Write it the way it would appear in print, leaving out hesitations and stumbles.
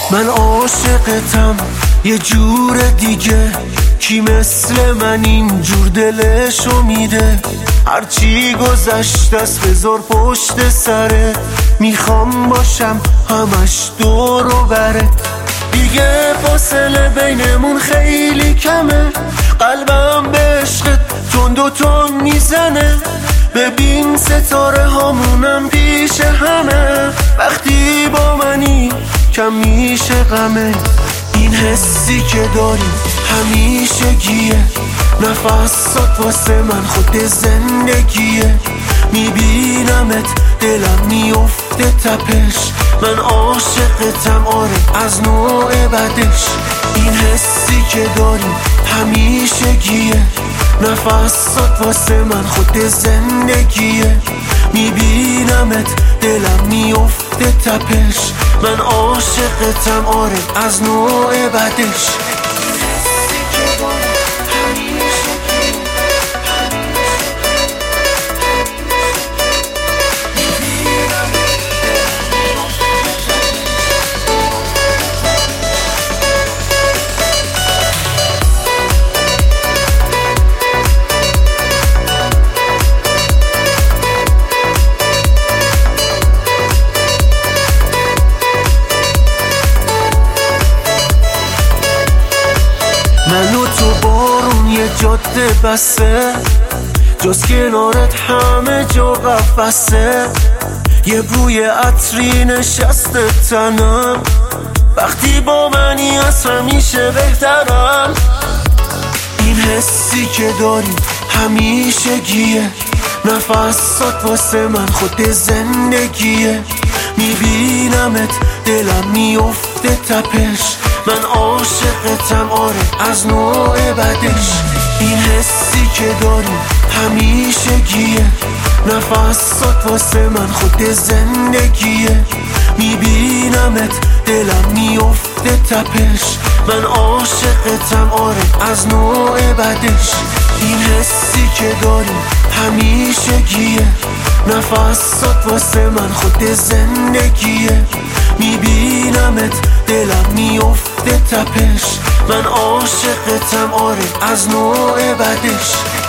من عاشقتم یه جور دیگه، کی مثل من اینجور دلشو میده؟ هرچی گذشت است بذار پشت سره، میخوام باشم همش دور و بره. دیگه فاصله بینمون خیلی کمه، قلبم به عشقت تند و تند میزنه. ببین ستاره هامونم پیش همه، وقتی با منی کم میشه غمه. این حسی که داریم همیشگیه، نفسات واسه من خود زندگیه. میبینمت دلم میفته تپش، من عاشقتم آره از نوع بدش. این حسی که داریم همیشگیه، نفسات واسه من خود زندگیه. میبینمت دلم میفته تپش، من عاشقتم آره از نوع بدش. من و تو بارون یه جاده بسه، جز کنارت همه جا قفسه. یه بوی عطری نشسته تنم، وقتی با منی از همیشه بهترم. این حسی که داریم همیشگیه، نفسات واسه من خود زندگیه. میبینمت دلم میفته تپش، من عاشقتم آره از نوع بدش. این حسی که داریم همیشگیه، نفسات واسه من خود زندگیه. میبینمت دلم میفته تپش، من عاشقتم آره از نوع بدش. این حسی که داریم همیشگیه، نفسات واسه من خود زندگیه. میبینمت دلم میفته تپش، من عاشقتم آره از نوع بدش.